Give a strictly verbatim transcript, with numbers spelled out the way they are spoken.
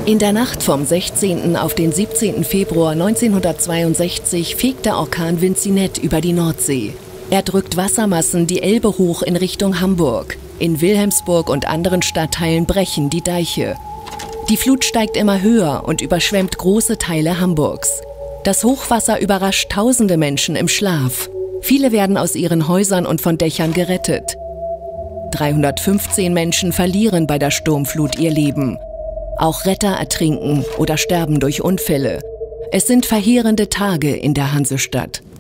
In der Nacht vom sechzehnten auf den siebzehnten Februar neunzehnhundertzweiundsechzig fegt der Orkan Vincinette über die Nordsee. Er drückt Wassermassen die Elbe hoch in Richtung Hamburg. In Wilhelmsburg und anderen Stadtteilen brechen die Deiche. Die Flut steigt immer höher und überschwemmt große Teile Hamburgs. Das Hochwasser überrascht tausende Menschen im Schlaf. Viele werden aus ihren Häusern und von Dächern gerettet. dreihundertfünfzehn Menschen verlieren bei der Sturmflut ihr Leben. Auch Retter ertrinken oder sterben durch Unfälle. Es sind verheerende Tage in der Hansestadt.